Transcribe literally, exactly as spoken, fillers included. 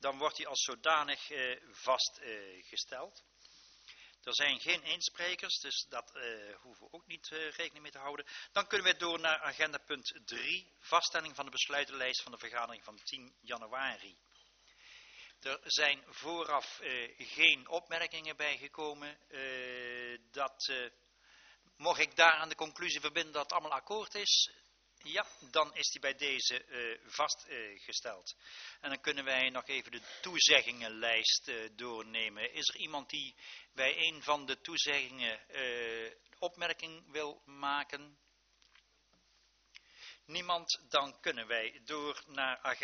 dan wordt die als zodanig uh, vastgesteld. Uh, er zijn geen insprekers, dus dat uh, hoeven we ook niet uh, rekening mee te houden. Dan kunnen we door naar agenda punt drie, vaststelling van de besluitenlijst van de vergadering van tien januari. Er zijn vooraf uh, geen opmerkingen bijgekomen. Uh, dat, uh, mocht ik daar aan de conclusie verbinden dat het allemaal akkoord is? Ja, dan is die bij deze uh, vastgesteld. Uh, en dan kunnen wij nog even de toezeggingenlijst uh, doornemen. Is er iemand die bij een van de toezeggingen uh, opmerking wil maken? Niemand, dan kunnen wij door naar agenda.